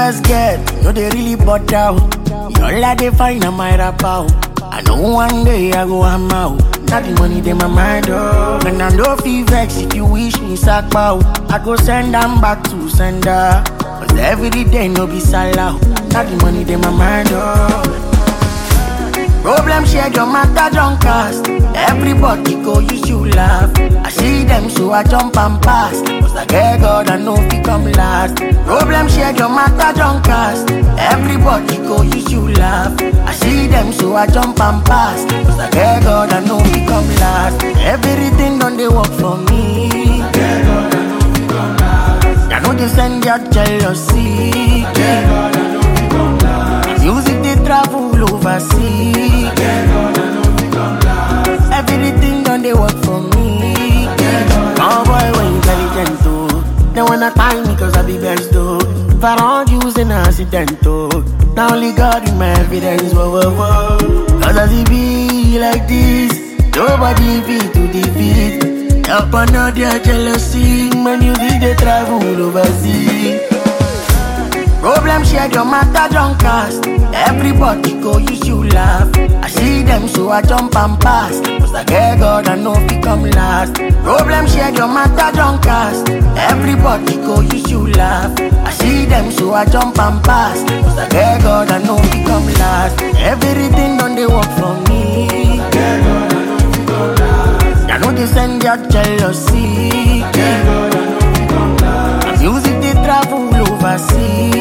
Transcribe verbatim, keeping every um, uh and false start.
just get, no they really bought out. All I they find on my rap out. I know one day I go I'm out. Not the money they my mind oh. When I know feel vex if you wish me sack bow. I go send them back to sender. Cause every day no be salah. Not the money they my mind oh. Problem share your matter don't cast. Everybody go use you laugh. I see them so I jump and pass. Cause I get God I know fi come last. Problem share your matter don't cast. Everybody go use you laugh. I see them so I jump and pass. Cause I get God I know fi come last. Everything done they work for me. I get God I know fi come last. I know they send your jealousy. I get God I know fi come last. Music they travel overseas. I get God I know fi come last. Everything done they work for me. Oh boy, when intelligent too. They wanna tie me cause I be best though. If I don't use an accident though. Now only God with my evidence, whoa, whoa, whoa. Cause as it be like this, nobody beat to defeat. Help another jealousy, man you see they travel overseas. Problem share your matter don't cast. Everybody go use you laugh. I see them so I jump and pass. Cause I get God I know fi come last. Problem share your matter don't cast. Everybody go use you laugh. I see them so I jump and pass. Cause I get God I know fi come last. Everything done they work for me. I get God I know fi come last. I know they send your jealousy. I get God I know fi come last. Music they travel overseas.